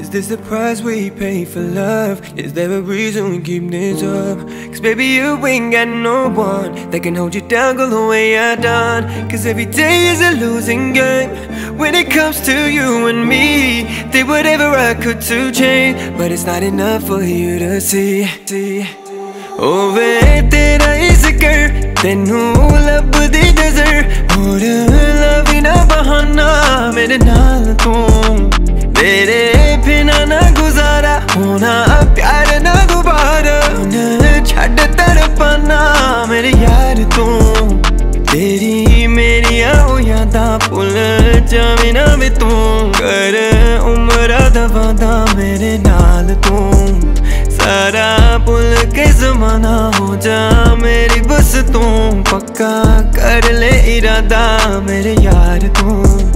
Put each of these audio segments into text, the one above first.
Is this the price we pay for love? Is there a reason we keep this up? Cause baby you ain't got no one that can hold you down, go the way I done. Cause every day is a losing game when it comes to you and me. Did whatever I could to change, but it's not enough for you to see. Oh वे तेरा ही जिक्र तेनू लभदी नजर और लवी ना बहाना मेरे नाल तू तेरे बिना ना गुजारा होना प्यार ना दोबारा छड़ तड़पना मेरे यार तू तेरी मेरी आओ यादा भुल जावे ना वे तू कर उम्र दा वादा मेरे नाल तू सारा भुल के ज़माना हो जा मेरी बस तू पक्का कर ले इरादा मेरे यार तू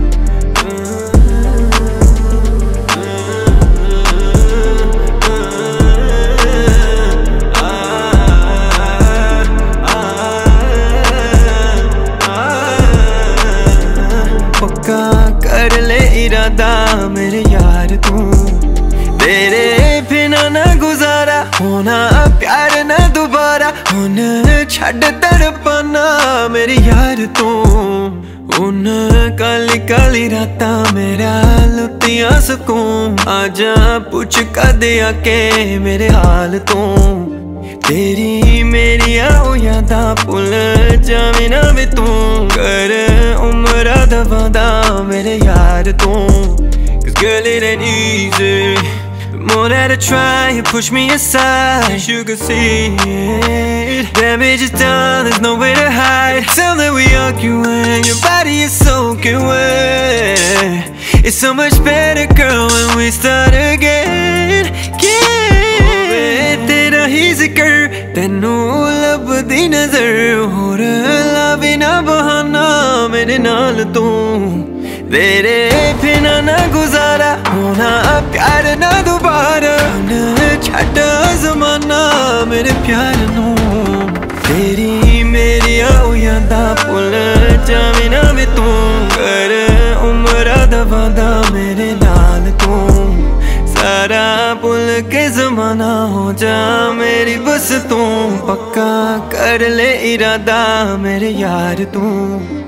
पक्का कर ले इरादा मेरे यार तू तेरे बिना ना गुजारा होना प्यार ना दोबारा हुन छड़ तड़पना मेरे यार तू हुन काली काली राता मेरा लुटिया सुकून आजा पुछ कदे आके मेरे हाल तू तेरी मेरी आओ यादा भुल जावे ना वे तू कर उम्र दा वादा मेरे यार तू Cause girl it ain't easy. The more that I try, you push me aside. You can see it. Damage is done, there's nowhere to hide. Tell that we argue and your body is soaking wet. It's so much better, girl, when we start again. तेरा ही जिक्र तेनू लभदी नजर और लावे ना बहाना मेरे नाल तू तेरे बिना ना गुजारा होना प्यार ना दोबारा छड़ ज़माना मेरे प्यार नू तेरी मेरी आओ यादा भुल जावे ना वे तू कर उम्र दा वादा मेरे नाल तू सारा भुल के ज़माना हो जा मेरी बस तू पक्का कर ले इरादा मेरे यार तू